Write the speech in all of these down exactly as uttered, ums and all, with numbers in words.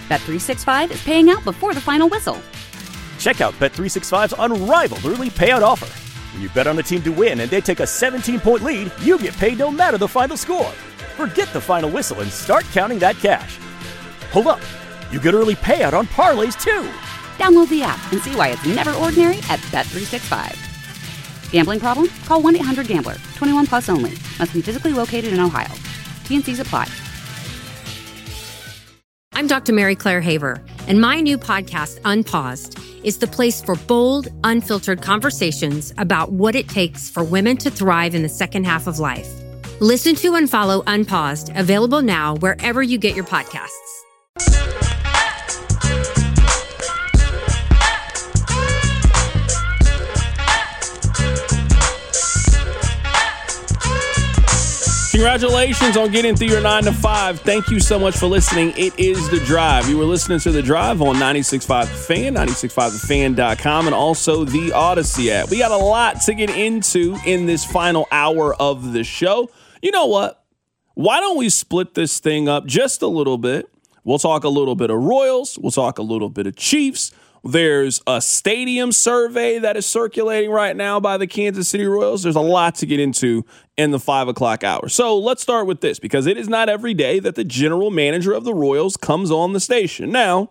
Bet three sixty-five is paying out before the final whistle. Check out Bet three sixty-five's unrivaled early payout offer. When you bet on a team to win and they take a seventeen-point lead, you get paid no matter the final score. Forget the final whistle and start counting that cash. Hold up. You get early payout on parlays, too. Download the app and see why it's never ordinary at Bet three sixty-five. Gambling problem? Call one eight hundred gambler. twenty-one plus only. Must be physically located in Ohio. T N Cs apply. I'm Doctor Mary Claire Haver, and my new podcast, Unpaused, is the place for bold, unfiltered conversations about what it takes for women to thrive in the second half of life. Listen to and follow Unpaused, available now wherever you get your podcasts. Congratulations on getting through your nine to five. Thank you so much for listening. It is The Drive. You were listening to The Drive on ninety-six point five The Fan, ninety-six point five the fan dot com, and also the Odyssey app. We got a lot to get into in this final hour of the show. You know what? Why don't we split this thing up just a little bit? We'll talk a little bit of Royals. We'll talk a little bit of Chiefs. There's a stadium survey that is circulating right now by the Kansas City Royals. There's a lot to get into in the five o'clock hour. So let's start with this, because it is not every day that the general manager of the Royals comes on the station. Now,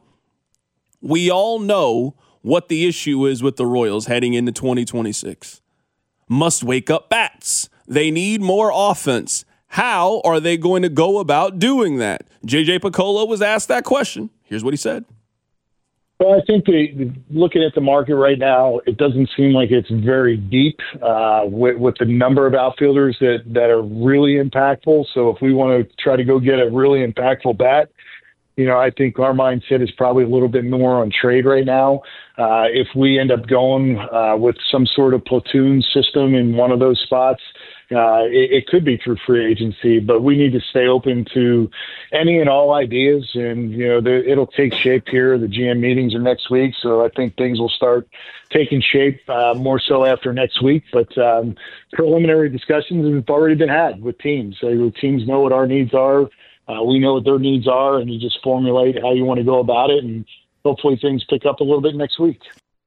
we all know what the issue is with the Royals heading into twenty twenty-six. Must wake up bats. They need more offense. How are they going to go about doing that? J J Picollo was asked that question. Here's what he said. Well, I think the, looking at the market right now, it doesn't seem like it's very deep uh, with, with the number of outfielders that, that are really impactful. So if we want to try to go get a really impactful bat, you know, I think our mindset is probably a little bit more on trade right now. Uh, if we end up going uh, with some sort of platoon system in one of those spots, Uh, it, it could be through free agency, but we need to stay open to any and all ideas. And, you know, the, it'll take shape here. The G M meetings are next week, so I think things will start taking shape uh, more so after next week. But um, preliminary discussions have already been had with teams. So the teams know what our needs are. Uh, we know what their needs are, and you just formulate how you want to go about it. And hopefully things pick up a little bit next week.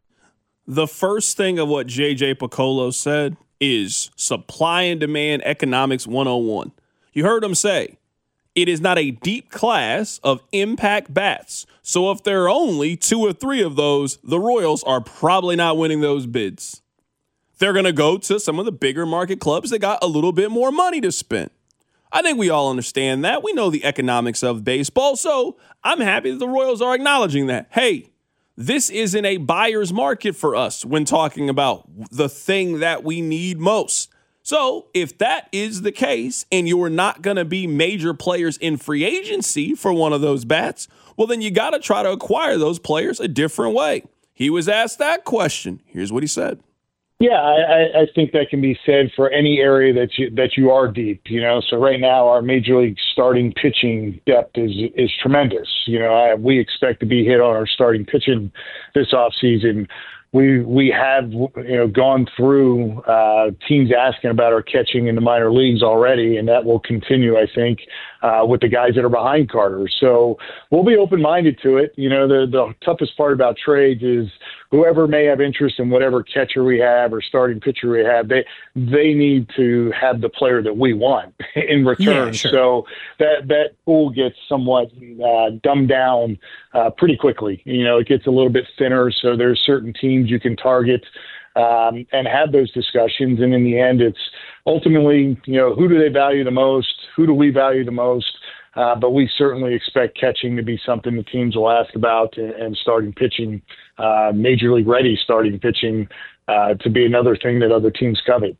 The first thing of what J J Picollo said is supply and demand economics one oh one. You heard him say, it is not a deep class of impact bats. So if there are only two or three of those, the Royals are probably not winning those bids. They're going to go to some of the bigger market clubs that got a little bit more money to spend. I think we all understand that. We know the economics of baseball. So I'm happy that the Royals are acknowledging that. Hey, this isn't a buyer's market for us when talking about the thing that we need most. So if that is the case and you're not going to be major players in free agency for one of those bats, well, then you got to try to acquire those players a different way. He was asked that question. Here's what he said. Yeah, I, I think that can be said for any area that you that you are deep. You know, so right now our major league starting pitching depth is is tremendous. You know, I, we expect to be hit on our starting pitching this offseason. We we have you know gone through uh, teams asking about our catching in the minor leagues already, and that will continue, I think, uh, with the guys that are behind Carter. So we'll be open-minded to it. You know, the the toughest part about trades is whoever may have interest in whatever catcher we have or starting pitcher we have, they they need to have the player that we want in return. Yeah, sure. So that that pool gets somewhat uh, dumbed down uh, pretty quickly. You know, it gets a little bit thinner. So there's certain teams you can target um, and have those discussions. And in the end, it's ultimately, you know, who do they value the most? Who do we value the most? Uh, but we certainly expect catching to be something the teams will ask about, and, and starting pitching, uh, major league ready starting pitching uh, to be another thing that other teams covet.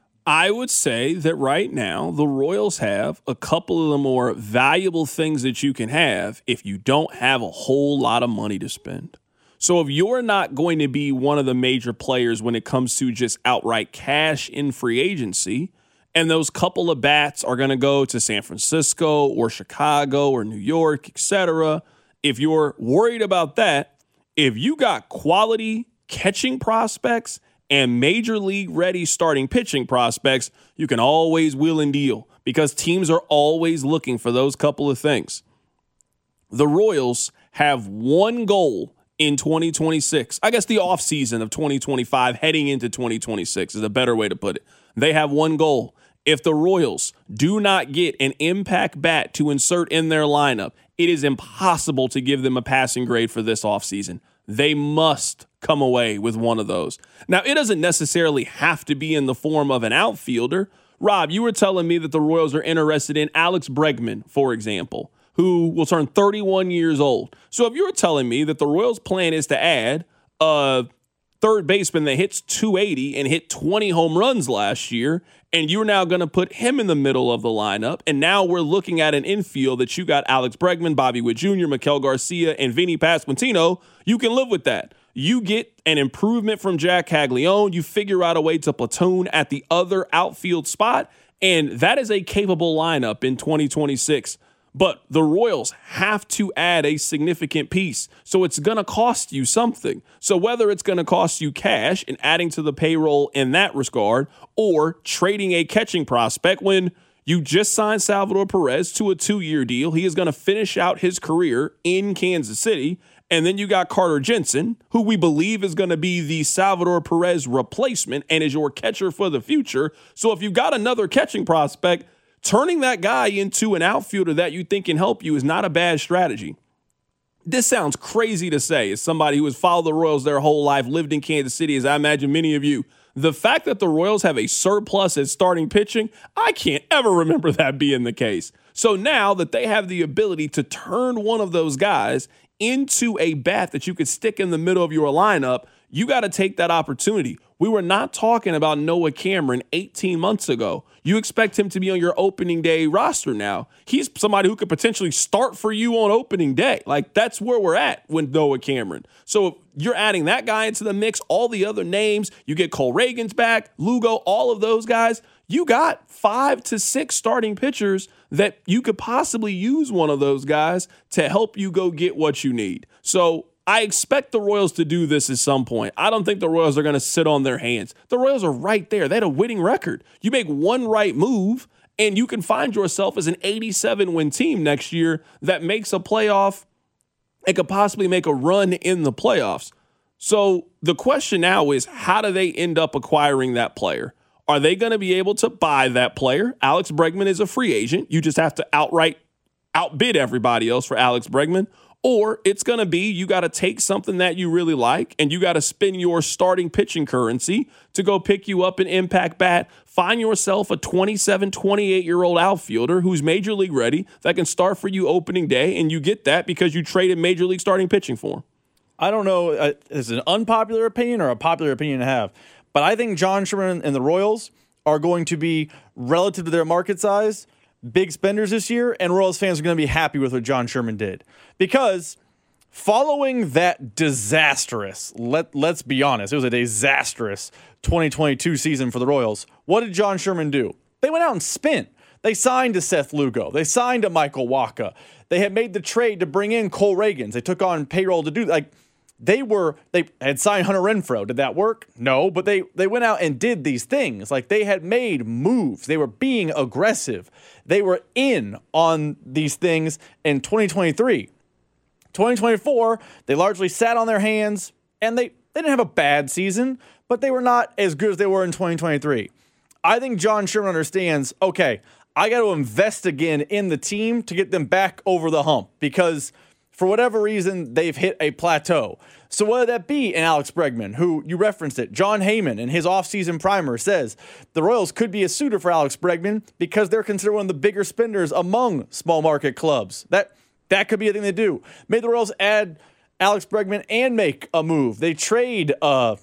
I would say that right now the Royals have a couple of the more valuable things that you can have if you don't have a whole lot of money to spend. So if you're not going to be one of the major players when it comes to just outright cash in free agency, and those couple of bats are going to go to San Francisco or Chicago or New York, et cetera, if you're worried about that, if you got quality catching prospects and major league ready starting pitching prospects, you can always wheel and deal because teams are always looking for those couple of things. The Royals have one goal in twenty twenty-six. I guess the offseason of twenty twenty-five heading into twenty twenty-six is a better way to put it. They have one goal. If the Royals do not get an impact bat to insert in their lineup, it is impossible to give them a passing grade for this offseason. They must come away with one of those. Now, it doesn't necessarily have to be in the form of an outfielder. Rob, you were telling me that the Royals are interested in Alex Bregman, for example, who will turn thirty-one years old. So if you were telling me that the Royals' plan is to add a third baseman that hits two eighty and hit twenty home runs last year, and you're now going to put him in the middle of the lineup, and now we're looking at an infield that you got Alex Bregman, Bobby Witt Junior, Maikel Garcia, and Vinny Pasquantino, you can live with that. You get an improvement from Jack Caglione. You figure out a way to platoon at the other outfield spot, and that is a capable lineup in twenty twenty-six. But the Royals have to add a significant piece, so it's going to cost you something. So whether it's going to cost you cash and adding to the payroll in that regard, or trading a catching prospect when you just signed Salvador Perez to a two-year deal. He is going to finish out his career in Kansas City. And then you got Carter Jensen, who we believe is going to be the Salvador Perez replacement and is your catcher for the future. So if you've got another catching prospect, turning that guy into an outfielder that you think can help you is not a bad strategy. This sounds crazy to say as somebody who has followed the Royals their whole life, lived in Kansas City, as I imagine many of you. The fact that the Royals have a surplus at starting pitching, I can't ever remember that being the case. So now that they have the ability to turn one of those guys into a bat that you could stick in the middle of your lineup, you got to take that opportunity. We were not talking about Noah Cameron eighteen months ago. You expect him to be on your opening day roster now. He's somebody who could potentially start for you on opening day. Like, that's where we're at with Noah Cameron. So you're adding that guy into the mix, all the other names. You get Cole Reagans back, Lugo, all of those guys. You got five to six starting pitchers that you could possibly use one of those guys to help you go get what you need. So I expect the Royals to do this at some point. I don't think the Royals are going to sit on their hands. The Royals are right there. They had a winning record. You make one right move, and you can find yourself as an eighty-seven win team next year that makes a playoff and could possibly make a run in the playoffs. So the question now is, how do they end up acquiring that player? Are they going to be able to buy that player? Alex Bregman is a free agent. You just have to outright outbid everybody else for Alex Bregman. Or it's going to be you got to take something that you really like and you got to spend your starting pitching currency to go pick you up an impact bat. Find yourself a twenty-seven, twenty-eight-year-old outfielder who's major league ready that can start for you opening day, and you get that because you traded major league starting pitching for him. I don't know uh, is it an unpopular opinion or a popular opinion to have, but I think John Sherman and the Royals are going to be, relative to their market size, big spenders this year, and Royals fans are going to be happy with what John Sherman did. Because following that disastrous, let, let's be honest, it was a disastrous twenty twenty-two season for the Royals, what did John Sherman do? They went out and spent. They signed to Seth Lugo. They signed to Michael Wacha. They had made the trade to bring in Cole Reagans. They took on payroll to do, like, they were, they had signed Hunter Renfroe. Did that work? No, but they, they went out and did these things. Like, they had made moves. They were being aggressive. They were in on these things in twenty twenty-three. twenty twenty-four, they largely sat on their hands, and they, they didn't have a bad season, but they were not as good as they were in twenty twenty-three. I think John Sherman understands, okay, I got to invest again in the team to get them back over the hump, because for whatever reason, they've hit a plateau. So whether that be in Alex Bregman, who you referenced it, John Heyman in his offseason primer says the Royals could be a suitor for Alex Bregman because they're considered one of the bigger spenders among small market clubs. That that could be a thing they do. Maybe the Royals add Alex Bregman and make a move. They trade uh,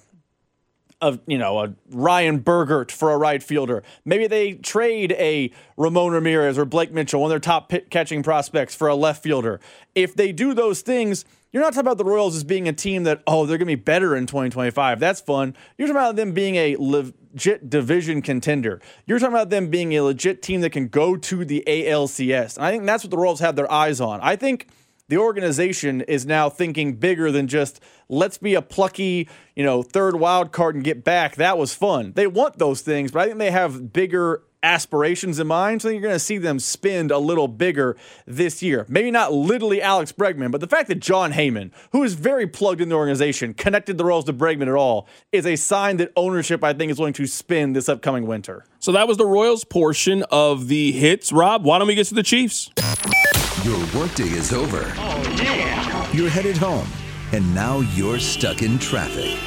a you know a Ryan Bergert for a right fielder. Maybe they trade a Ramon Ramirez or Blake Mitchell, one of their top pit catching prospects, for a left fielder. If they do those things, you're not talking about the Royals as being a team that, oh, they're going to be better in twenty twenty-five. That's fun. You're talking about them being a legit division contender. You're talking about them being a legit team that can go to the A L C S. And I think that's what the Royals have their eyes on. I think the organization is now thinking bigger than just, let's be a plucky, you know, third wild card and get back. That was fun. They want those things, but I think they have bigger aspirations in mind. So I think you're going to see them spend a little bigger this year. Maybe not literally Alex Bregman, but the fact that John Heyman, who is very plugged in the organization, connected the Royals to Bregman at all, is a sign that ownership, I think, is going to spend this upcoming winter. So that was the Royals portion of the hits. Rob, why don't we get to the Chiefs? Your workday is over. Oh, yeah. You're headed home, and now you're stuck in traffic.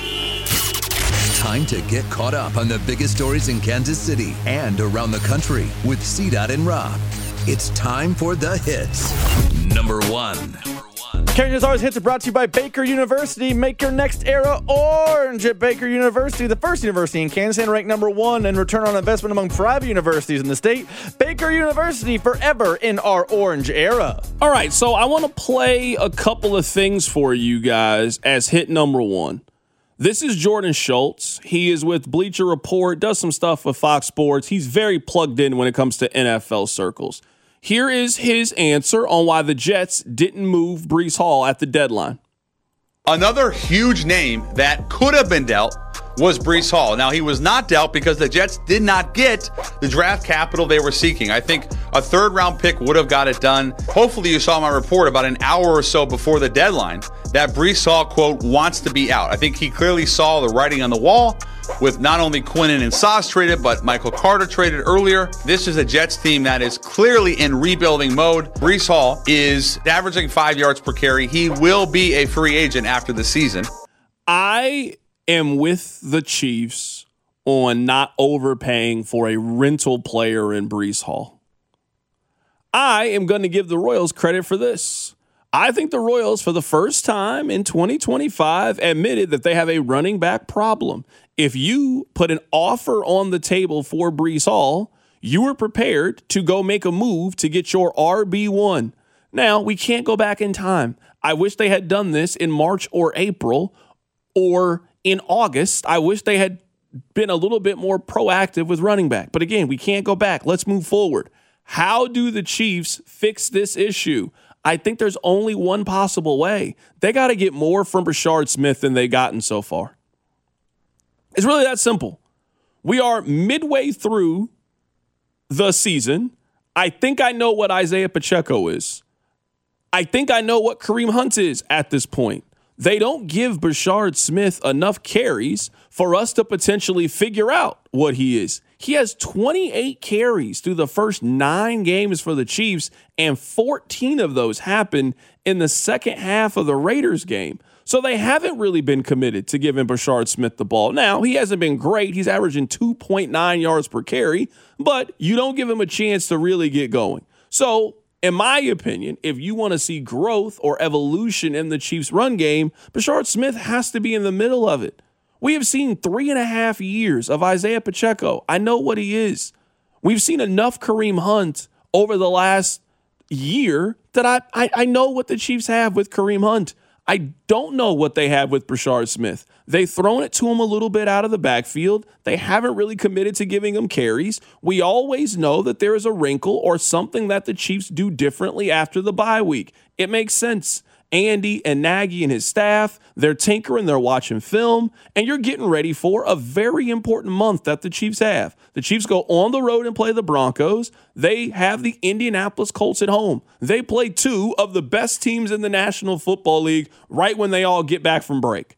Time to get caught up on the biggest stories in Kansas City and around the country with C Dot and Rob. It's time for the hits. Number one. Carrying Ours Hits are brought to you by Baker University. Make your next era orange at Baker University, the first university in Kansas and ranked number one in return on investment among private universities in the state. Baker University, forever in our orange era. All right, so I want to play a couple of things for you guys as hit number one. This is Jordan Schultz. He is with Bleacher Report, does some stuff with Fox Sports. He's very plugged in when it comes to N F L circles. Here is his answer on why the Jets didn't move Breece Hall at the deadline. Another huge name that could have been dealt was Breece Hall. Now, he was not dealt because the Jets did not get the draft capital they were seeking. I think a third-round pick would have got it done. Hopefully, you saw my report about an hour or so before the deadline that Breece Hall, quote, wants to be out. I think he clearly saw the writing on the wall with not only Quinnen and Sauce traded, but Michael Carter traded earlier. This is a Jets team that is clearly in rebuilding mode. Breece Hall is averaging five yards per carry. He will be a free agent after the season. I am with the Chiefs on not overpaying for a rental player in Breece Hall. I am going to give the Royals credit for this. I think the Royals, for the first time in twenty twenty-five, admitted that they have a running back problem. If you put an offer on the table for Breece Hall, you were prepared to go make a move to get your R B one. Now, we can't go back in time. I wish they had done this in March or April or in August. I wish they had been a little bit more proactive with running back. But again, we can't go back. Let's move forward. How do the Chiefs fix this issue? I think there's only one possible way. They got to get more from Brashard Smith than they've gotten so far. It's really that simple. We are midway through the season. I think I know what Isaiah Pacheco is. I think I know what Kareem Hunt is at this point. They don't give Brashard Smith enough carries for us to potentially figure out what he is. He has twenty-eight carries through the first nine games for the Chiefs, and fourteen of those happened in the second half of the Raiders game. So they haven't really been committed to giving Brashard Smith the ball. Now, he hasn't been great. He's averaging two point nine yards per carry, but you don't give him a chance to really get going. So, in my opinion, if you want to see growth or evolution in the Chiefs' run game, Brashard Smith has to be in the middle of it. We have seen three and a half years of Isaiah Pacheco. I know what he is. We've seen enough Kareem Hunt over the last year that I, I, I know what the Chiefs have with Kareem Hunt. I don't know what they have with Brashard Smith. They've thrown it to him a little bit out of the backfield. They haven't really committed to giving him carries. We always know that there is a wrinkle or something that the Chiefs do differently after the bye week. It makes sense. Andy and Nagy and his staff, they're tinkering, they're watching film, and you're getting ready for a very important month that the Chiefs have. The Chiefs go on the road and play the Broncos. They have the Indianapolis Colts at home. They play two of the best teams in the National Football League right when they all get back from break.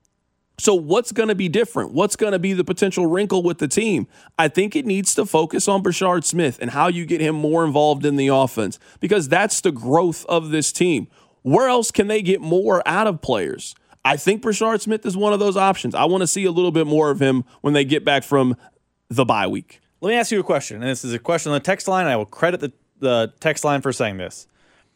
So what's going to be different? What's going to be the potential wrinkle with the team? I think it needs to focus on Brashard Smith and how you get him more involved in the offense, because that's the growth of this team. Where else can they get more out of players? I think Brashard Smith is one of those options. I want to see a little bit more of him when they get back from the bye week. Let me ask you a question, and this is a question on the text line, and I will credit the, the text line for saying this.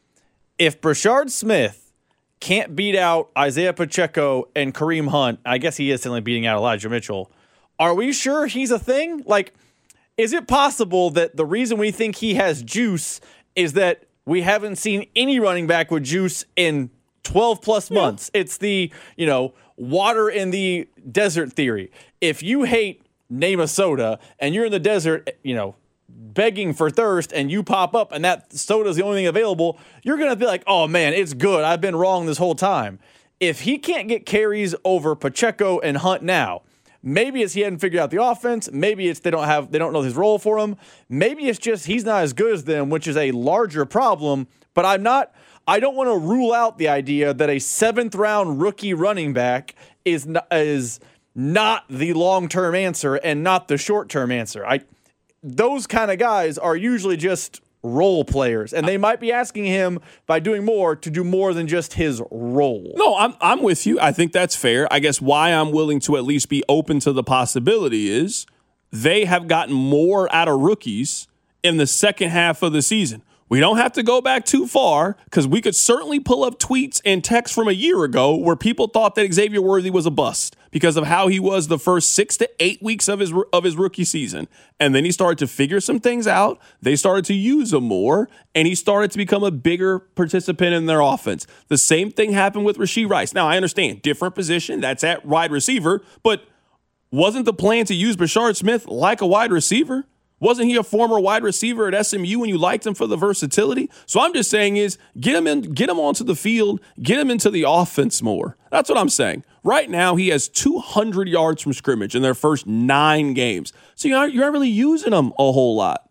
If Brashard Smith can't beat out Isaiah Pacheco and Kareem Hunt, I guess he is certainly beating out Elijah Mitchell, are we sure he's a thing? Like, is it possible that the reason we think he has juice is that we haven't seen any running back with juice in twelve plus months? Yeah. It's the, you know, water in the desert theory. If you hate name a soda and you're in the desert, you know, begging for thirst, and you pop up and that soda is the only thing available, you're going to be like, oh man, it's good. I've been wrong this whole time. If he can't get carries over Pacheco and Hunt now, Maybe it's he hadn't figured out the offense. Maybe it's they don't have they don't know his role for him. Maybe it's just he's not as good as them, which is a larger problem. But I'm not. I don't want to rule out the idea that a seventh round rookie running back is not, is not the long term answer and not the short term answer. I those kind of guys are usually just role players, and they might be asking him by doing more to do more than just his role. No, I'm I'm with you. I think that's fair. I guess why I'm willing to at least be open to the possibility is they have gotten more out of rookies in the second half of the season. We don't have to go back too far because we could certainly pull up tweets and texts from a year ago where people thought that Xavier Worthy was a bust because of how he was the first six to eight weeks of his of his rookie season. And then he started to figure some things out. They started to use him more, and he started to become a bigger participant in their offense. The same thing happened with Rashee Rice. Now, I understand, different position, that's at wide receiver, but wasn't the plan to use Brashard Smith like a wide receiver? Wasn't he a former wide receiver at S M U and you liked him for the versatility? So I'm just saying is get him in, get him onto the field, get him into the offense more. That's what I'm saying. Right now, he has two hundred yards from scrimmage in their first nine games. So you're not, you're not really using him a whole lot.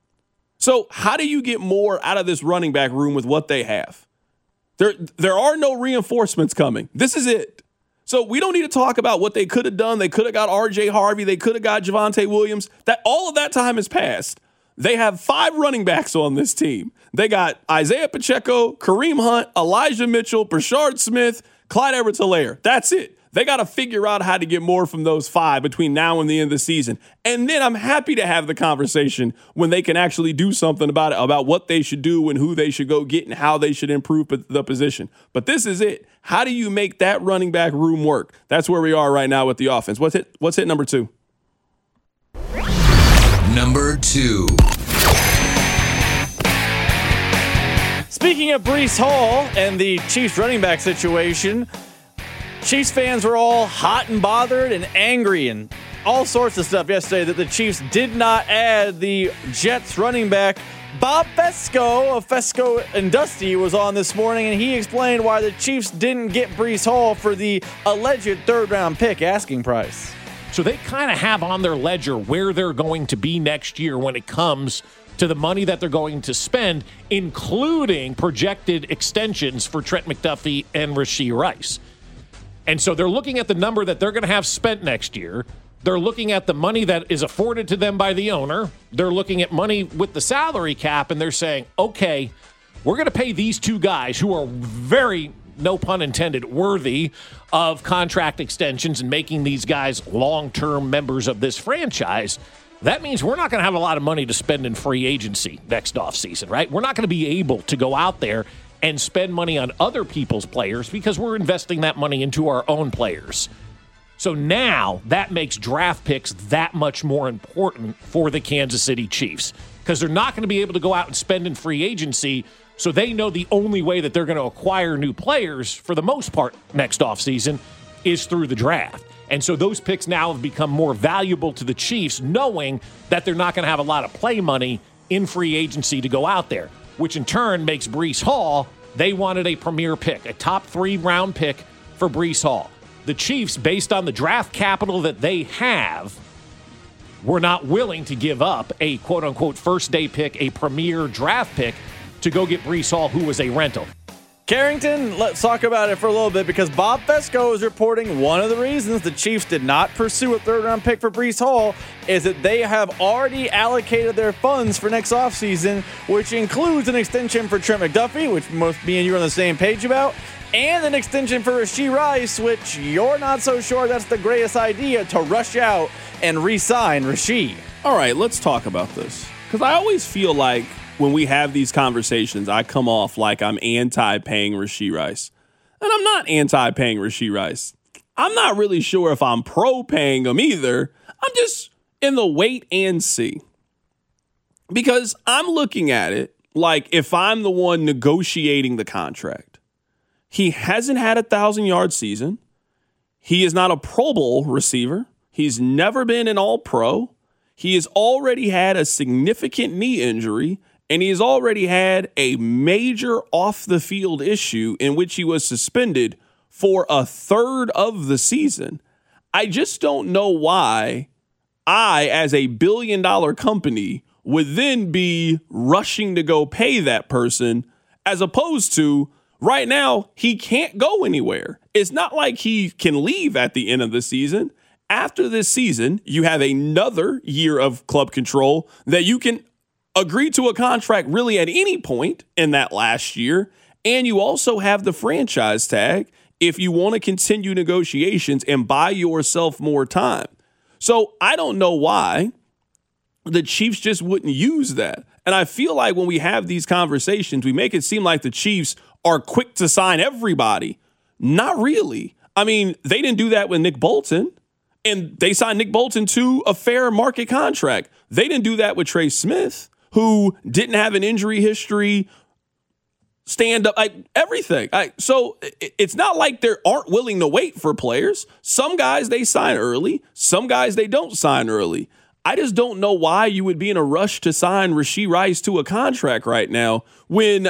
So how do you get more out of this running back room with what they have? There, there are no reinforcements coming. This is it. So we don't need to talk about what they could have done. They could have got R J Harvey. They could have got Javonte Williams. That all of that time has passed. They have five running backs on this team. They got Isaiah Pacheco, Kareem Hunt, Elijah Mitchell, Brashard Smith, Clyde Edwards-Helaire. That's it. They got to figure out how to get more from those five between now and the end of the season. And then I'm happy to have the conversation when they can actually do something about it, about what they should do and who they should go get and how they should improve the position. But this is it. How do you make that running back room work? That's where we are right now with the offense. What's hit, what's hit number two? Number two. Speaking of Breece Hall and the Chiefs running back situation, Chiefs fans were all hot and bothered and angry and all sorts of stuff yesterday that the Chiefs did not add the Jets running back. Bob Fescoe of Fescoe and Dusty was on this morning, and he explained why the Chiefs didn't get Breece Hall for the alleged third-round pick asking price. So they kind of have on their ledger where they're going to be next year when it comes to the money that they're going to spend, including projected extensions for Trent McDuffie and Rashee Rice. And so they're looking at the number that they're going to have spent next year. They're looking at the money that is afforded to them by the owner. They're looking at money with the salary cap, and they're saying, okay, we're going to pay these two guys who are very, no pun intended, worthy of contract extensions and making these guys long-term members of this franchise. That means we're not going to have a lot of money to spend in free agency next offseason, right? We're not going to be able to go out there and spend money on other people's players because we're investing that money into our own players. So now that makes draft picks that much more important for the Kansas City Chiefs because they're not going to be able to go out and spend in free agency, so they know the only way that they're going to acquire new players for the most part next offseason is through the draft. And so those picks now have become more valuable to the Chiefs, knowing that they're not going to have a lot of play money in free agency to go out there, which in turn makes Breece Hall, they wanted a premier pick, a top three round pick for Breece Hall. The Chiefs, based on the draft capital that they have, were not willing to give up a quote-unquote first-day pick, a premier draft pick, to go get Breece Hall, who was a rental. Carrington, let's talk about it for a little bit because Bob Fescoe is reporting one of the reasons the Chiefs did not pursue a third-round pick for Breece Hall is that they have already allocated their funds for next offseason, which includes an extension for Trent McDuffie, which most me and you are on the same page about, and an extension for Rashee Rice, which you're not so sure that's the greatest idea to rush out and re-sign Rashee. All right, let's talk about this because I always feel like when we have these conversations, I come off like I'm anti-paying Rashee Rice. And I'm not anti-paying Rashee Rice. I'm not really sure if I'm pro-paying him either. I'm just in the wait and see. Because I'm looking at it like if I'm the one negotiating the contract. He hasn't had a one thousand-yard season. He is not a Pro Bowl receiver. He's never been an All-Pro. He has already had a significant knee injury. And he's already had a major off-the-field issue in which he was suspended for a third of the season. I just don't know why I, as a billion dollar company, would then be rushing to go pay that person, as opposed to right now, he can't go anywhere. It's not like he can leave at the end of the season. After this season, you have another year of club control that you can agree to a contract really at any point in that last year. And you also have the franchise tag if you want to continue negotiations and buy yourself more time. So I don't know why the Chiefs just wouldn't use that. And I feel like when we have these conversations, we make it seem like the Chiefs are quick to sign everybody. Not really. I mean, they didn't do that with Nick Bolton, and they signed Nick Bolton to a fair market contract. They didn't do that with Trey Smith, who didn't have an injury history, stand up, like everything. I, so it's not like they aren't willing to wait for players. Some guys they sign early, some guys they don't sign early. I just don't know why you would be in a rush to sign Rashee Rice to a contract right now when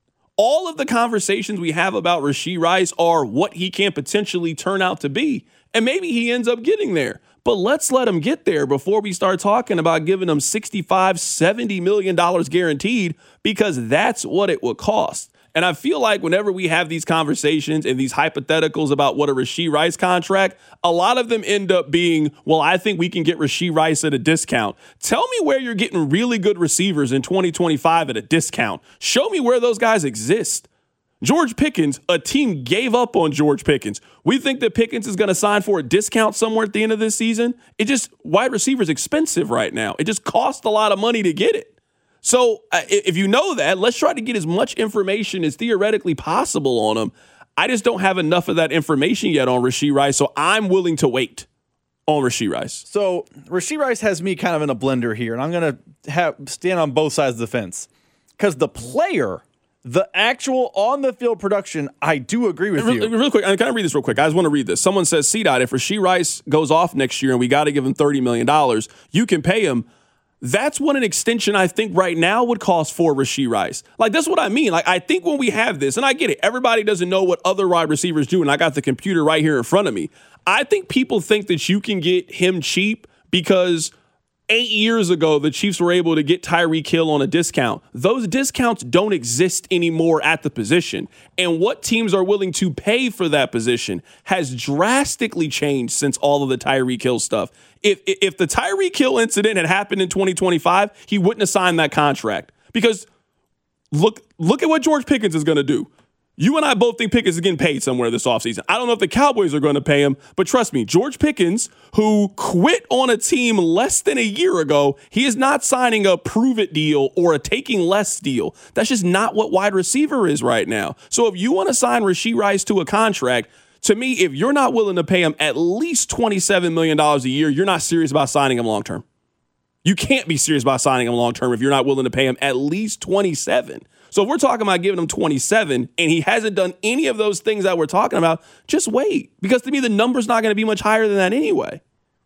all of the conversations we have about Rashee Rice are what he can potentially turn out to be. And maybe he ends up getting there. But let's let him get there before we start talking about giving him sixty-five, seventy million dollars guaranteed, because that's what it would cost. And I feel like whenever we have these conversations and these hypotheticals about what a Rashee Rice contract, a lot of them end up being, well, I think we can get Rashee Rice at a discount. Tell me where you're getting really good receivers in twenty twenty-five at a discount. Show me where those guys exist. George Pickens, a team gave up on George Pickens. We think that Pickens is going to sign for a discount somewhere at the end of this season. It just, wide receiver is expensive right now. It just costs a lot of money to get it. So uh, if you know that, let's try to get as much information as theoretically possible on him. I just don't have enough of that information yet on Rashee Rice, so I'm willing to wait on Rashee Rice. So Rashee Rice has me kind of in a blender here, and I'm going to have stand on both sides of the fence. Because the player, the actual on-the-field production, I do agree with really, you. Real quick, I'm going to read this real quick. I just want to read this. Someone says, C-Dot, if Rashee Rice goes off next year and we got to give him thirty million dollars, you can pay him. That's what an extension I think right now would cost for Rashee Rice. Like, that's what I mean. Like, I think when we have this, and I get it, everybody doesn't know what other wide receivers do, and I got the computer right here in front of me. I think people think that you can get him cheap because eight years ago, the Chiefs were able to get Tyreek Hill on a discount. Those discounts don't exist anymore at the position. And what teams are willing to pay for that position has drastically changed since all of the Tyreek Hill stuff. If if the Tyreek Hill incident had happened in twenty twenty-five, he wouldn't have signed that contract. Because look, look at what George Pickens is going to do. You and I both think Pickens is getting paid somewhere this offseason. I don't know if the Cowboys are going to pay him, but trust me, George Pickens, who quit on a team less than a year ago, he is not signing a prove-it deal or a taking less deal. That's just not what wide receiver is right now. So if you want to sign Rashee Rice to a contract, to me, if you're not willing to pay him at least twenty-seven million dollars a year, you're not serious about signing him long-term. You can't be serious about signing him long-term if you're not willing to pay him at least twenty-seven. So if we're talking about giving him twenty-seven and he hasn't done any of those things that we're talking about, just wait. Because to me, the number's not going to be much higher than that anyway.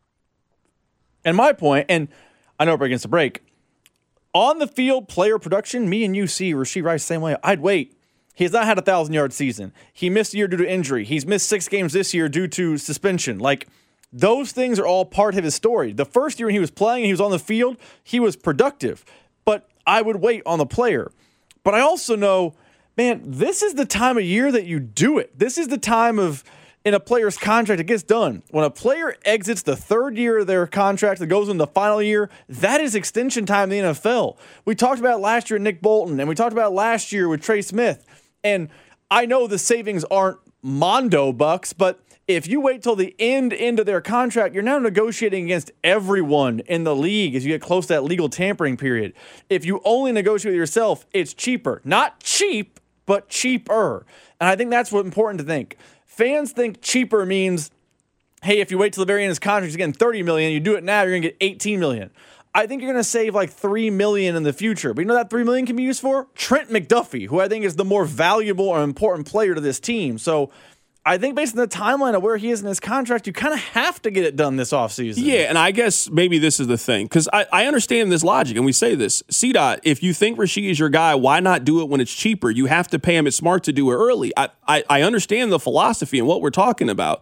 And my point, and I know we're against the break, on the field player production, me and you see Rashee Rice the same way. I'd wait. He has not had a one thousand-yard season. He missed a year due to injury. He's missed six games this year due to suspension. Like, those things are all part of his story. The first year when he was playing and he was on the field, he was productive. But I would wait on the player. But I also know, man, this is the time of year that you do it. This is the time of, in a player's contract, it gets done. When a player exits the third year of their contract that goes into the final year, that is extension time in the N F L. We talked about it last year with Nick Bolton, and we talked about it last year with Trey Smith. And I know the savings aren't Mondo bucks, but if you wait till the end end of their contract, you're now negotiating against everyone in the league as you get close to that legal tampering period. If you only negotiate with yourself, it's cheaper. Not cheap, but cheaper. And I think that's what's important to think. Fans think cheaper means, hey, if you wait till the very end of his contract, he's getting thirty million dollars. You do it now, you're going to get eighteen million dollars. I think you're going to save like three million dollars in the future. But you know what that three million dollars can be used for? Trent McDuffie, who I think is the more valuable or important player to this team. So I think based on the timeline of where he is in his contract, you kind of have to get it done this offseason. Yeah, and I guess maybe this is the thing, because I, I understand this logic, and we say this. C-Dot, if you think Rashee is your guy, why not do it when it's cheaper? You have to pay him. It's smart to do it early. I, I, I understand the philosophy and what we're talking about.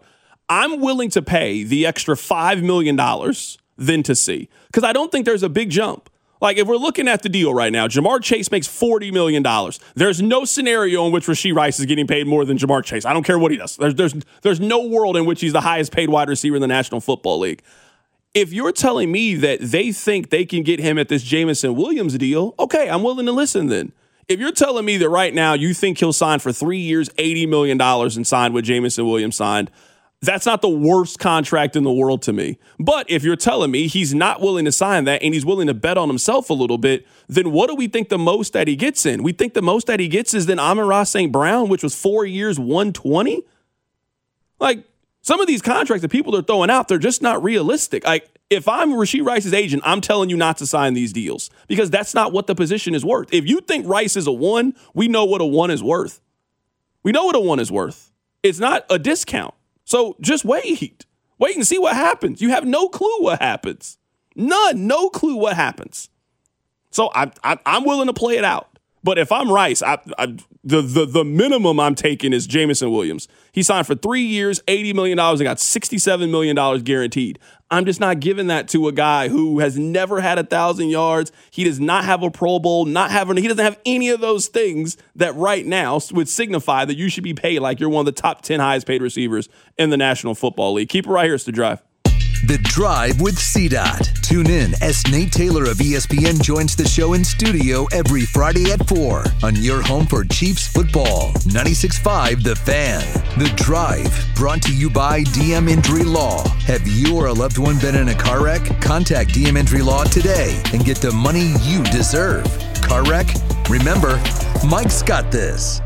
I'm willing to pay the extra five million dollars than to see, because I don't think there's a big jump. Like, if we're looking at the deal right now, Jamar Chase makes forty million dollars. There's no scenario in which Rashee Rice is getting paid more than Jamar Chase. I don't care what he does. There's, there's, there's no world in which he's the highest paid wide receiver in the National Football League. If you're telling me that they think they can get him at this Jameson Williams deal, okay, I'm willing to listen then. If you're telling me that right now you think he'll sign for three years, eighty million dollars and sign what Jameson Williams signed, that's not the worst contract in the world to me. But if you're telling me he's not willing to sign that and he's willing to bet on himself a little bit, then what do we think the most that he gets in? We think the most that he gets is then Amon-Ra Saint Brown, which was four years, one twenty. Like, some of these contracts that people are throwing out, they're just not realistic. Like, if I'm Rashee Rice's agent, I'm telling you not to sign these deals because that's not what the position is worth. If you think Rice is a one, we know what a one is worth. We know what a one is worth. It's not a discount. So just wait. Wait and see what happens. You have no clue what happens. None. No clue what happens. So I, I, I'm willing to play it out. But if I'm Rice, I, I, the, the the minimum I'm taking is Jameson Williams. He signed for three years, eighty million dollars, and got sixty-seven million dollars guaranteed. I'm just not giving that to a guy who has never had a thousand yards. He does not have a Pro Bowl, not having, he doesn't have any of those things that right now would signify that you should be paid like you're one of the top ten highest paid receivers in the National Football League. Keep it right here. It's The Drive. The Drive with C DOT. Tune in as Nate Taylor of E S P N joins the show in studio every Friday at four on your home for Chiefs football. ninety-six point five The Fan. The Drive, brought to you by D M Injury Law. Have you or a loved one been in a car wreck? Contact D M Injury Law today and get the money you deserve. Car wreck? Remember, Mike's got this.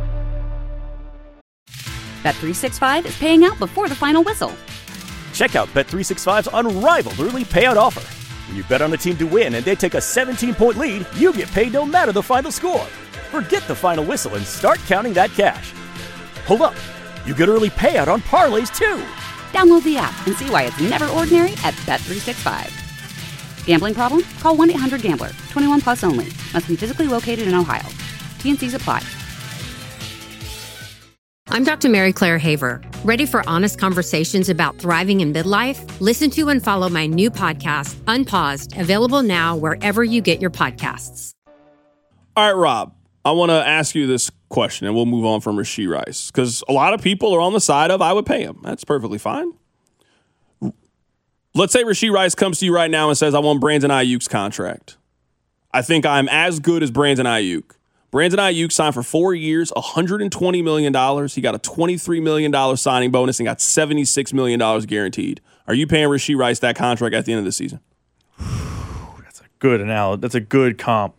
Bet three sixty-five is paying out before the final whistle. Check out Bet three sixty-five's unrivaled early payout offer. When you bet on a team to win and they take a seventeen-point lead, you get paid no matter the final score. Forget the final whistle and start counting that cash. Hold up. You get early payout on parlays, too. Download the app and see why it's never ordinary at Bet three sixty-five. Gambling problem? Call one eight hundred gambler. twenty-one plus only. Must be physically located in Ohio. T N Cs apply. I'm Doctor Mary Claire Haver. Ready for honest conversations about thriving in midlife? Listen to and follow my new podcast, Unpaused, available now wherever you get your podcasts. All right, Rob, I want to ask you this question, and we'll move on from Rashee Rice, because a lot of people are on the side of I would pay him. That's perfectly fine. Let's say Rashee Rice comes to you right now and says, I want Brandon Ayuk's contract. I think I'm as good as Brandon Ayuk. Brandon Ayuk signed for four years, one hundred twenty million dollars. He got a twenty-three million dollars signing bonus and got seventy-six million dollars guaranteed. Are you paying Rashee Rice that contract at the end of the season? That's a good analogy. That's a good comp.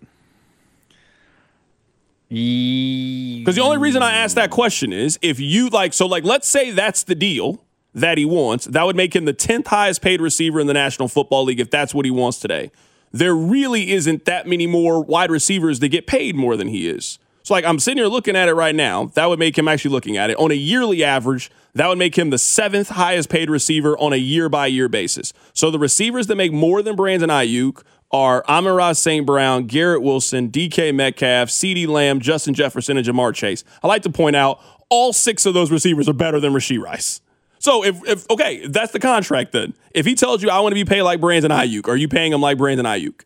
Because the only reason I asked that question is if you like, so like, let's say that's the deal that he wants. That would make him the tenth highest paid receiver in the National Football League if that's what he wants today. There really isn't that many more wide receivers that get paid more than he is. So, like, I'm sitting here looking at it right now. That would make him actually looking at it. On a yearly average, that would make him the seventh highest paid receiver on a year-by-year basis. So the receivers that make more than Brandon Ayuk are Amon-Ra Saint Brown, Garrett Wilson, D K Metcalf, CeeDee Lamb, Justin Jefferson, and Jamar Chase. I like to point out all six of those receivers are better than Rashee Rice. So, if, if okay, if that's the contract then. If he tells you, I want to be paid like Brandon Ayuk, are you paying him like Brandon Ayuk?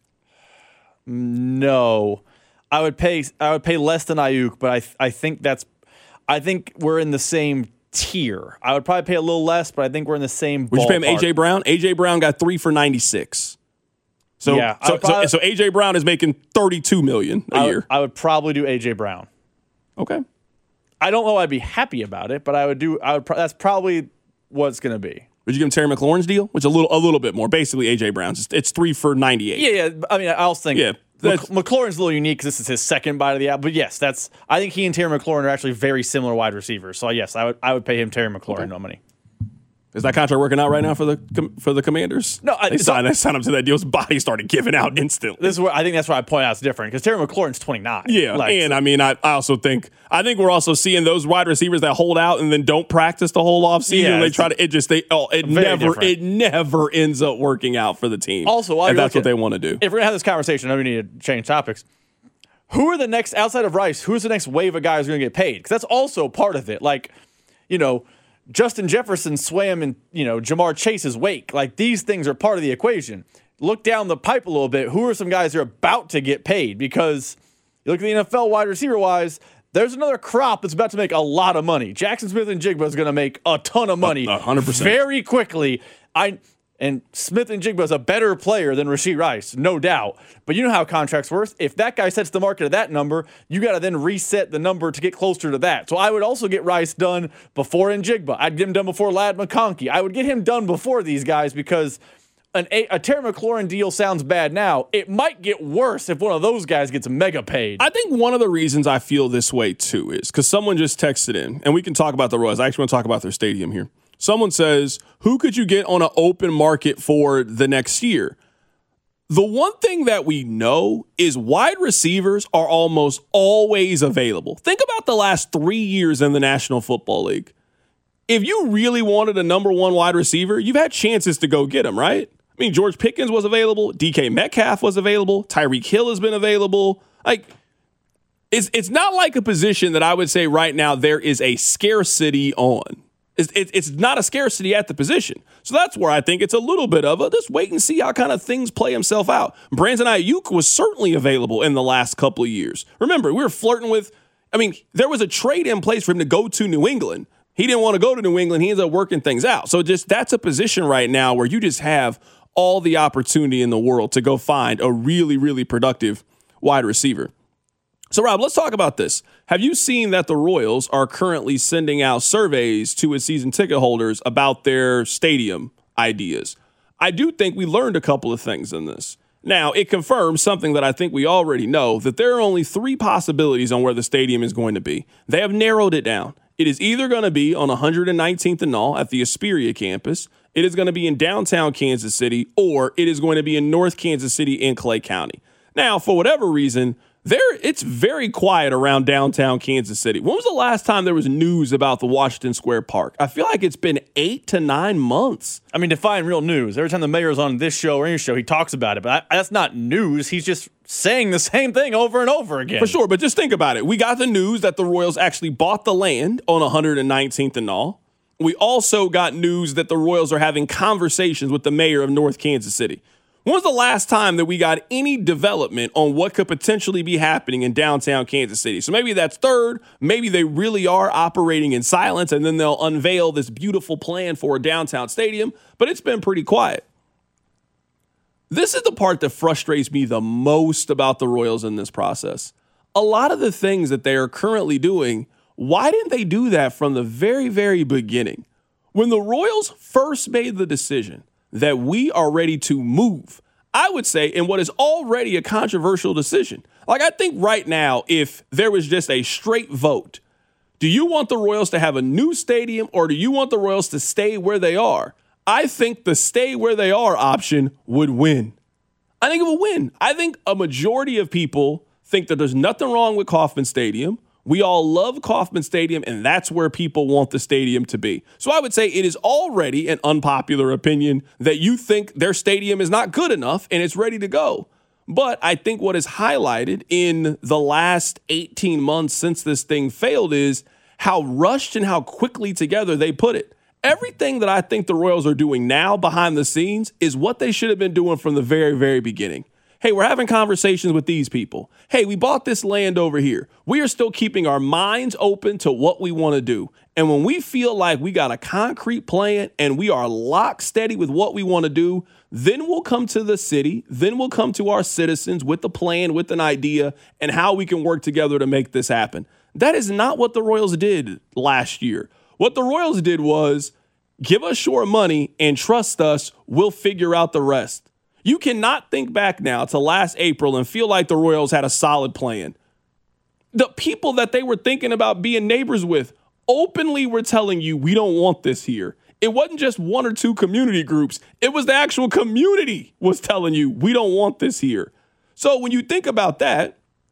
No. I would pay I would pay less than Ayuk, but I I think that's I think we're in the same tier. I would probably pay a little less, but I think we're in the same ballpark. Would you pay him A J Brown? A J Brown got three for ninety-six. So, yeah, so, probably, so, so A J Brown is making thirty-two million dollars a I would, year. I would probably do A J Brown. Okay. I don't know I'd be happy about it, but I would do I would that's probably what it's going to be. Would you give him Terry McLaurin's deal? Which is a little a little bit more. Basically, A J Brown's. It's, it's three for ninety-eight. Yeah, yeah. I mean, I also think yeah, Mc, McLaurin's a little unique because this is his second bite of the apple. But yes, that's. I think he and Terry McLaurin are actually very similar wide receivers. So yes, I would I would pay him Terry McLaurin okay. no money. Is that contract working out right now for the for the Commanders? No, I, they signed, they signed him to that deal. His body started giving out instantly. This is where I think that's why I point out it's different because Terry McLaurin's twenty-nine. Yeah, like, and I mean, I, I also think I think we're also seeing those wide receivers that hold out and then don't practice the whole offseason. Yeah, and they try to it just they oh it never different. it never ends up working out for the team. Also, while and that's looking, what they want to do. If we're gonna have this conversation, I know we need to change topics. Who are the next outside of Rice? Who's the next wave of guys who are gonna get paid? Because that's also part of it. Like, you know. Justin Jefferson swam in, you know, Jamar Chase's wake. Like, these things are part of the equation. Look down the pipe a little bit. Who are some guys who are about to get paid? Because you look at the N F L wide receiver-wise, there's another crop that's about to make a lot of money. Jackson Smith and Jigba is going to make a ton of money one hundred percent very quickly. I And Smith and Jigba is a better player than Rashee Rice, no doubt. But you know how contracts work. If that guy sets the market at that number, you got to then reset the number to get closer to that. So I would also get Rice done before Njigba. I'd get him done before Ladd McConkey. I would get him done before these guys because an, a, a Terry McLaurin deal sounds bad now. It might get worse if one of those guys gets mega paid. I think one of the reasons I feel this way, too, is because someone just texted in, and we can talk about the Royals. I actually want to talk about their stadium here. Someone says, who could you get on an open market for the next year? The one thing that we know is wide receivers are almost always available. Think about the last three years in the National Football League. If you really wanted a number one wide receiver, you've had chances to go get him, right? I mean, George Pickens was available. D K Metcalf was available. Tyreek Hill has been available. Like, it's, it's not like a position that I would say right now there is a scarcity on. It's, it's not a scarcity at the position. So that's where I think it's a little bit of a just wait and see how kind of things play himself out. Brandon Ayuk was certainly available in the last couple of years. Remember, we were flirting with, I mean, there was a trade in place for him to go to New England. He didn't want to go to New England. He ended up working things out. So just that's a position right now where you just have all the opportunity in the world to go find a really, really productive wide receiver. So, Rob, let's talk about this. Have you seen that the Royals are currently sending out surveys to its season ticket holders about their stadium ideas? I do think we learned a couple of things in this. Now, it confirms something that I think we already know, that there are only three possibilities on where the stadium is going to be. They have narrowed it down. It is either going to be on one hundred nineteenth and Null at the Hesperia campus, it is going to be in downtown Kansas City, or it is going to be in North Kansas City in Clay County. Now, for whatever reason, There, it's very quiet around downtown Kansas City. When was the last time there was news about the Washington Square Park? I feel like it's been eight to nine months. I mean, define real news. Every time the mayor's on this show or any show, he talks about it. But I, that's not news. He's just saying the same thing over and over again. For sure, but just think about it. We got the news that the Royals actually bought the land on one hundred nineteenth and all. We also got news that the Royals are having conversations with the mayor of North Kansas City. When was the last time that we got any development on what could potentially be happening in downtown Kansas City? So maybe that's third. Maybe they really are operating in silence, and then they'll unveil this beautiful plan for a downtown stadium. But it's been pretty quiet. This is the part that frustrates me the most about the Royals in this process. A lot of the things that they are currently doing, why didn't they do that from the very, very beginning? When the Royals first made the decision that we are ready to move, I would say, in what is already a controversial decision. Like, I think right now, if there was just a straight vote, do you want the Royals to have a new stadium or do you want the Royals to stay where they are? I think the stay where they are option would win. I think it would win. I think a majority of people think that there's nothing wrong with Kauffman Stadium. We all love Kauffman Stadium, and that's where people want the stadium to be. So I would say it is already an unpopular opinion that you think their stadium is not good enough and it's ready to go. But I think what is highlighted in the last eighteen months since this thing failed is how rushed and how quickly together they put it. Everything that I think the Royals are doing now behind the scenes is what they should have been doing from the very, very beginning. Hey, we're having conversations with these people. Hey, we bought this land over here. We are still keeping our minds open to what we want to do. And when we feel like we got a concrete plan and we are lock steady with what we want to do, then we'll come to the city. Then we'll come to our citizens with a plan, with an idea, and how we can work together to make this happen. That is not what the Royals did last year. What the Royals did was give us short money and trust us. We'll figure out the rest. You cannot think back now to last April and feel like the Royals had a solid plan. The people that they were thinking about being neighbors with openly were telling you, we don't want this here. It wasn't just one or two community groups. It was the actual community was telling you, we don't want this here. So when you think about that,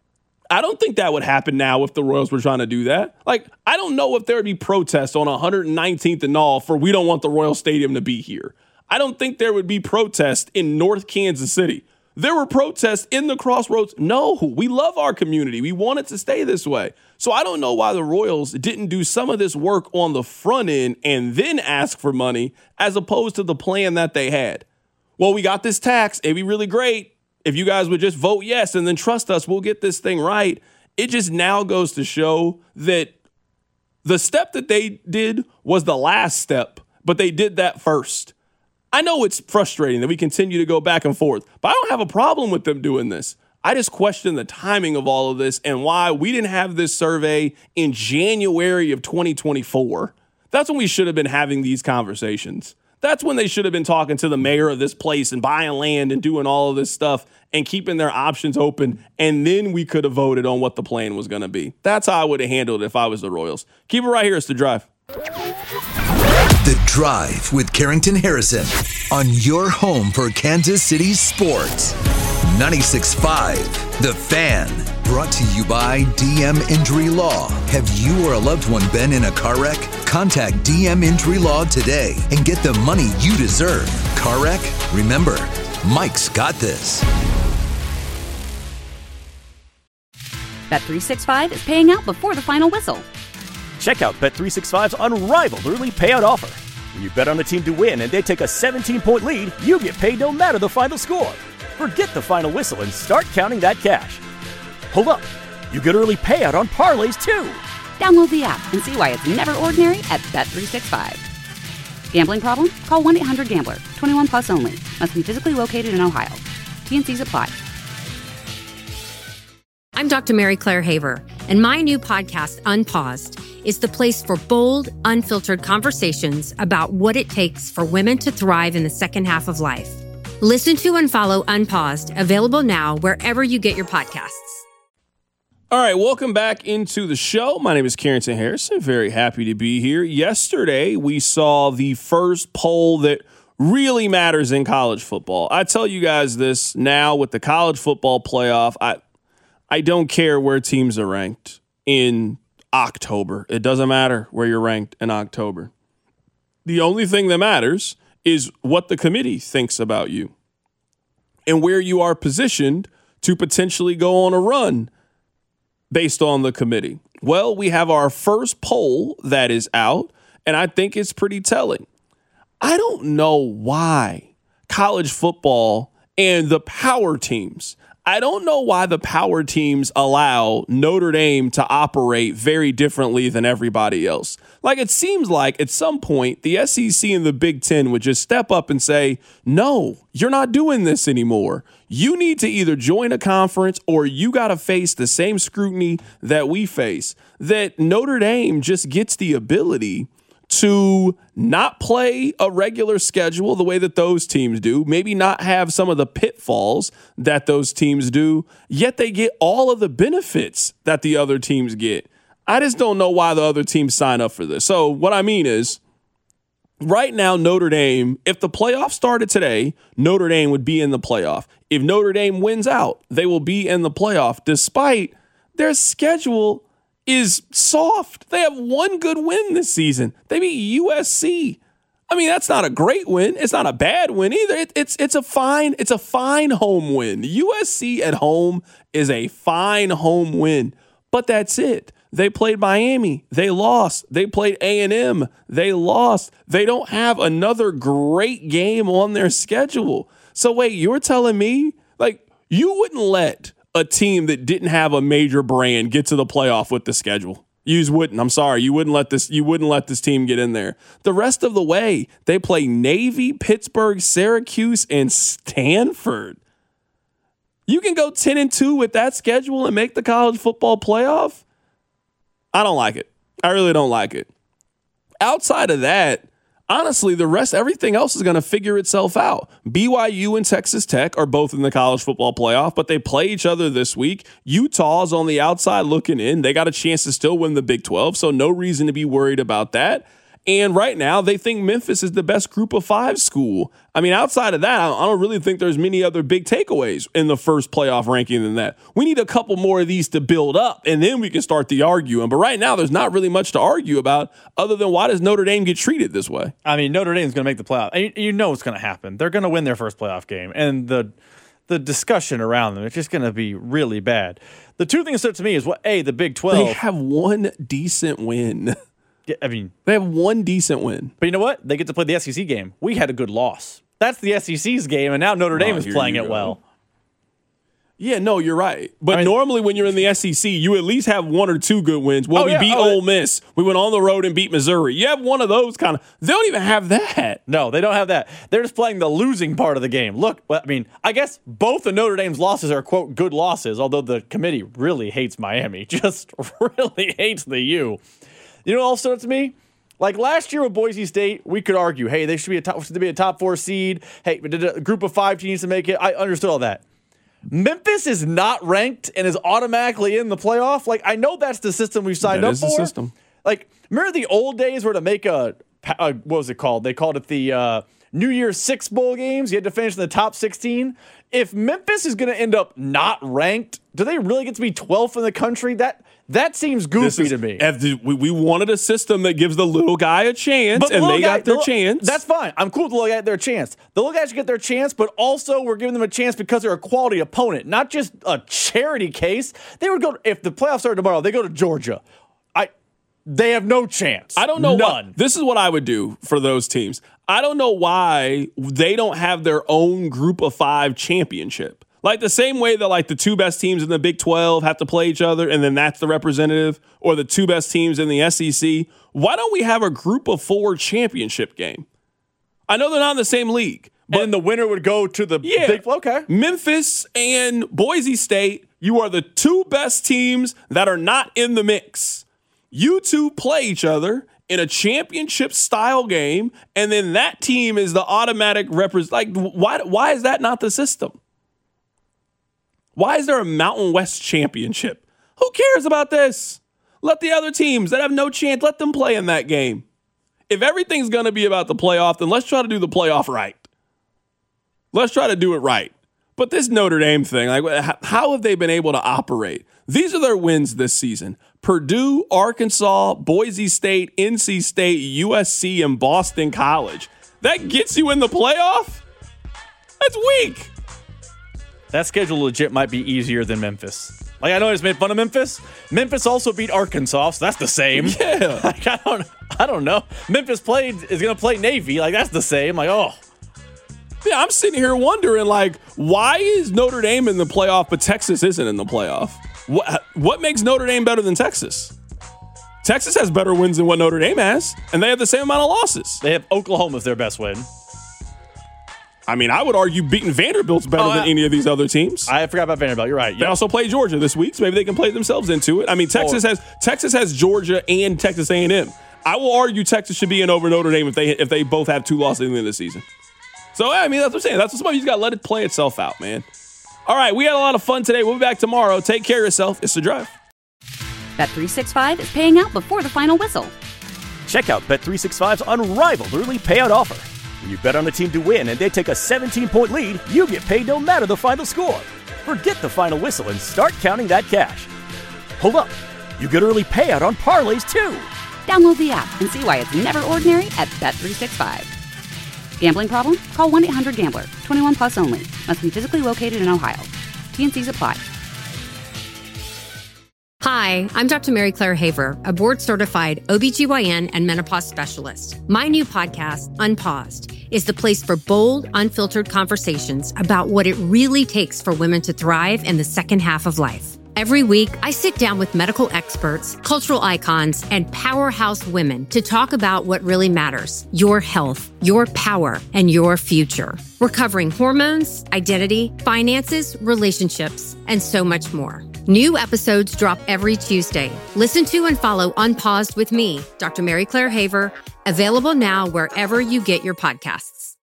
I don't think that would happen now if the Royals were trying to do that. Like, I don't know if there would be protests on one hundred nineteenth and all for we don't want the Royal Stadium to be here. I don't think there would be protests in North Kansas City. There were protests in the Crossroads. No, we love our community. We want it to stay this way. So I don't know why the Royals didn't do some of this work on the front end and then ask for money as opposed to the plan that they had. Well, we got this tax. It'd be really great if you guys would just vote yes and then trust us. We'll get this thing right. It just now goes to show that the step that they did was the last step, but they did that first. I know it's frustrating that we continue to go back and forth, but I don't have a problem with them doing this. I just question the timing of all of this and why we didn't have this survey in January of twenty twenty-four. That's when we should have been having these conversations. That's when they should have been talking to the mayor of this place and buying land and doing all of this stuff and keeping their options open. And then we could have voted on what the plan was going to be. That's how I would have handled it if I was the Royals. Keep it right here. It's The Drive. The Drive with Carrington Harrison on your home for Kansas City sports. ninety-six point five The Fan. Brought to you by D M Injury Law. Have you or a loved one been in a car wreck? Contact D M Injury Law today and get the money you deserve. Car wreck? Remember, Mike's got this. Bet three sixty-five is paying out before the final whistle. Check out Bet three sixty-five's unrivaled early payout offer. When you bet on a team to win and they take a seventeen-point lead, you get paid no matter the final score. Forget the final whistle and start counting that cash. Hold up. You get early payout on parlays, too. Download the app and see why it's never ordinary at Bet three sixty-five. Gambling problem? Call one eight hundred gambler. twenty-one plus only. Must be physically located in Ohio. T N Cs apply. I'm Doctor Mary Claire Haver, and my new podcast, Unpaused, is the place for bold, unfiltered conversations about what it takes for women to thrive in the second half of life. Listen to and follow Unpaused, available now wherever you get your podcasts. All right, welcome back into the show. My name is Carrington Harrison. Very happy to be here. Yesterday, we saw the first poll that really matters in college football. I tell you guys this now with the college football playoff. I I don't care where teams are ranked in October. It doesn't matter where you're ranked in October. The only thing that matters is what the committee thinks about you and where you are positioned to potentially go on a run based on the committee. Well, we have our first poll that is out, and I think it's pretty telling. I don't know why college football and the power teams, I don't know why the power teams allow Notre Dame to operate very differently than everybody else. Like, it seems like at some point the S E C and the Big Ten would just step up and say, no, you're not doing this anymore. You need to either join a conference or you got to face the same scrutiny that we face. That Notre Dame just gets the ability to not play a regular schedule the way that those teams do, maybe not have some of the pitfalls that those teams do, yet they get all of the benefits that the other teams get. I just don't know why the other teams sign up for this. So what I mean is, right now, Notre Dame, if the playoff started today, Notre Dame would be in the playoff. If Notre Dame wins out, they will be in the playoff, despite their schedule is soft. They have one good win this season. They beat U S C. I mean, that's not a great win. It's not a bad win either. It, it's it's a fine it's a fine home win. U S C at home is a fine home win, but that's it. They played Miami. They lost. They played A and M. They lost. They don't have another great game on their schedule. So wait, you're telling me like you wouldn't let a team that didn't have a major brand get to the playoff with the schedule? You just wouldn't. I'm sorry. You wouldn't let this, you wouldn't let this team get in there. The rest of the way, they play Navy, Pittsburgh, Syracuse, and Stanford. You can go ten and two with that schedule and make the college football playoff? I don't like it. I really don't like it. Outside of that, honestly, the rest, everything else is going to figure itself out. B Y U and Texas Tech are both in the college football playoff, but they play each other this week. Utah's on the outside looking in. They got a chance to still win the Big twelve, so no reason to be worried about that. And right now, they think Memphis is the best group of five school. I mean, outside of that, I don't really think there's many other big takeaways in the first playoff ranking than that. We need a couple more of these to build up, and then we can start the arguing. But right now, there's not really much to argue about other than why does Notre Dame get treated this way? I mean, Notre Dame's going to make the playoff. You, you know what's going to happen. They're going to win their first playoff game. And the the discussion around them. It's just going to be really bad. The two things that stood to me is what a the Big twelve. They have one decent win. Yeah, I mean, they have one decent win. But you know what? They get to play the S E C game. We had a good loss. That's the S E C's game, and now Notre Dame oh, is playing it go. well. Yeah, no, you're right. But I mean, normally when you're in the S E C, you at least have one or two good wins. Well, oh, we yeah. beat oh, Ole Miss. We went on the road and beat Missouri. You have one of those kind of. They don't even have that. No, they don't have that. They're just playing the losing part of the game. Look, I mean, I guess both of Notre Dame's losses are, quote, good losses, although the committee really hates Miami. Just really hates the U. You know what else stood to me? Like last year with Boise State, we could argue, hey, they should be a top, should be a top four seed. Hey, did a group of five teams to make it? I understood all that. Memphis is not ranked and is automatically in the playoff. Like, I know that's the system we've signed that up is for. The system. Like, remember the old days where to make a, a what was it called? They called it the uh, New Year's Six bowl games. You had to finish in the top sixteen. If Memphis is going to end up not ranked, do they really get to be twelfth in the country? That that seems goofy is, to me. The, we, we wanted a system that gives the little guy a chance, but and they guy, got their the, chance. That's fine. I'm cool with the little guy their chance. The little guys should get their chance, but also we're giving them a chance because they're a quality opponent, not just a charity case. They would go if the playoffs start tomorrow. They go to Georgia. I they have no chance. I don't know. None. What, this is what I would do for those teams. I don't know why they don't have their own Group of Five championship. Like the same way that like the two best teams in the Big twelve have to play each other and then that's the representative, or the two best teams in the S E C. Why don't we have a Group of Four championship game? I know they're not in the same league, but and the winner would go to the yeah, Big okay. Memphis and Boise State, you are the two best teams that are not in the mix. You two play each other in a championship style game, and then that team is the automatic represent. Like, why? Why is that not the system? Why is there a Mountain West championship? Who cares about this? Let the other teams that have no chance, let them play in that game. If everything's going to be about the playoff, then let's try to do the playoff right. Let's try to do it right. But this Notre Dame thing, like, how have they been able to operate? These are their wins this season. Purdue, Arkansas, Boise State, N C State, U S C, and Boston College. That gets you in the playoff? That's weak. That schedule legit might be easier than Memphis. Like, I know I just made fun of Memphis. Memphis also beat Arkansas, so that's the same. Yeah. Like, I don't, I don't know. Memphis played is going to play Navy. Like, that's the same. Like, oh. Yeah, I'm sitting here wondering, like, why is Notre Dame in the playoff, but Texas isn't in the playoff? What, what makes Notre Dame better than Texas? Texas has better wins than what Notre Dame has, and they have the same amount of losses. They have Oklahoma as their best win. I mean, I would argue beating Vanderbilt's better oh, than I, any of these other teams. I forgot about Vanderbilt. You're right. Yep. They also play Georgia this week, so maybe they can play themselves into it. I mean, Texas oh. has Texas has Georgia and Texas A and M. I will argue Texas should be in over Notre Dame if they if they both have two losses at the end of the season. So, I mean, that's what I'm saying. That's what somebody's got to let it play itself out, man. All right, we had a lot of fun today. We'll be back tomorrow. Take care of yourself. It's The Drive. Bet three sixty-five is paying out before the final whistle. Check out Bet three sixty-five's unrivaled early payout offer. When you bet on a team to win and they take a seventeen-point lead, you get paid no matter the final score. Forget the final whistle and start counting that cash. Hold up. You get early payout on parlays, too. Download the app and see why it's never ordinary at Bet three sixty-five. Gambling problem? Call one eight hundred gambler. twenty-one plus only. Must be physically located in Ohio. T N Cs apply. Hi, I'm Doctor Mary Claire Haver, a board-certified O B G Y N and menopause specialist. My new podcast, Unpaused, is the place for bold, unfiltered conversations about what it really takes for women to thrive in the second half of life. Every week, I sit down with medical experts, cultural icons, and powerhouse women to talk about what really matters: your health, your power, and your future. We're covering hormones, identity, finances, relationships, and so much more. New episodes drop every Tuesday. Listen to and follow Unpaused with me, Doctor Mary Claire Haver, available now wherever you get your podcasts.